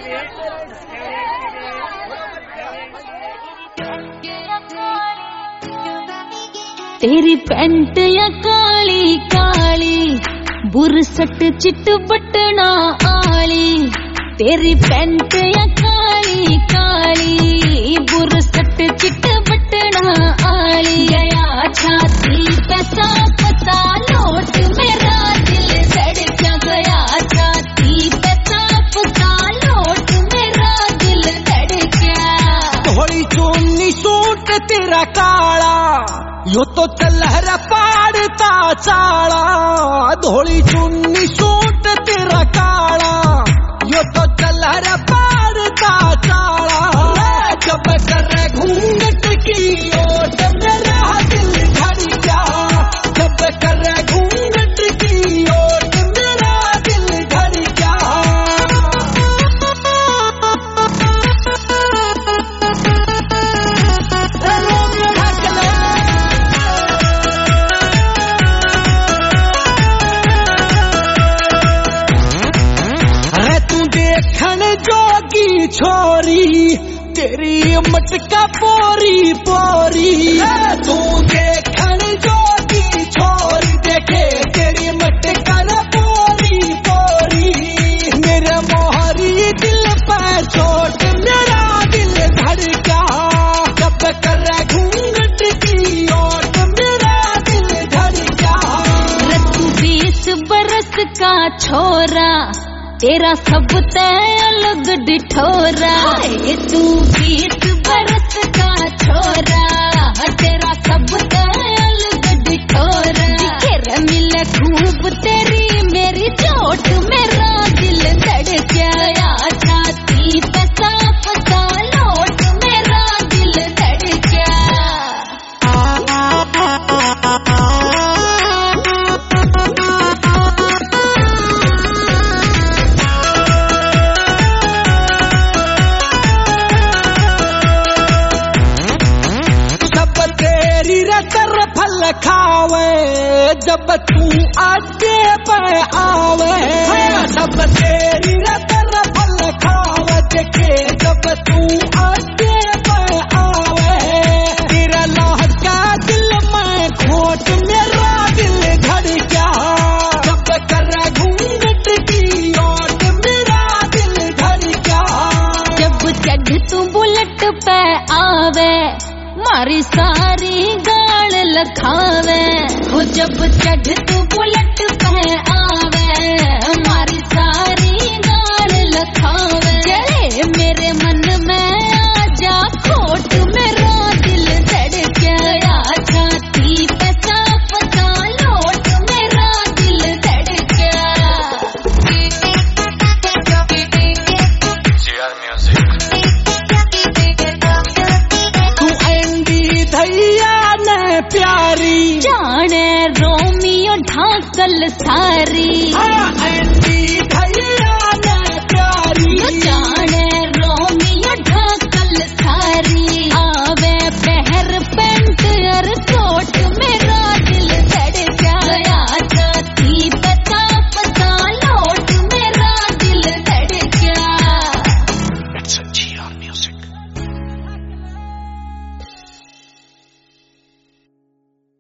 तेरी पैंट या काली काली बुरसट चिट बटना आली। तेरी पैंट या काली काली बुरसट चिट बटना आली। गया छाती पैसा पता नोट मेरा दिल धड़का। गया छाती पैसा पता नोट मेरा दिल धड़का। थोड़ी चुन्नी सूट तेरा काला यो तो चलहरा पाड़ता चाला। धोली चुन्नी सूट तेरा काला यो तो चलहरा पाड़ता चाला। जब करे घूंघट की ओट मेरा दिल धड़ जा। जब करे घूंघट की ओट मेरा दिल धड़ जा। देखन जोगी छोरी तेरी मटका पोरी पोरी। तू देखन जोगी छोरी देखे तेरी मटका पोरी पोरी। मेरे मोहरी दिल पर चोट मेरा दिल धड़का। जब कर घूंघट की ओट मेरा दिल धड़का। तू 20 बरस का छोरा तेरा सब तय अलग डिठोरा। तू 20 बरस का छोरा तेरा सब तय अलग डिठोरा। दिखे मिले खूब तेरी मेरी चोट मेरा दिल धड़का। छाती पैसा पता नोट मेरा दिल धड़का। खावे जब तू आगे पे आवे। जब तेरी रतर फल खावे देखे जब तू आगे पे आवे। तेरा लहका दिल में खोट मेरा दिल धड़का। जब कर घूंघट की ओट मेरा दिल धड़का। जब चढ़ तू बुलेट पे आवे मारी सारी गाल लखावे। हो जब चढ़ तू बुलेट पे आवे मारी सारी गाल लखावे। चले मेरे मन में आजा खोट मेरा दिल धड़का। छाती पैसा पता नोट मेरा दिल धड़का। प्यारी जाने रोमियो ढाकल सारी।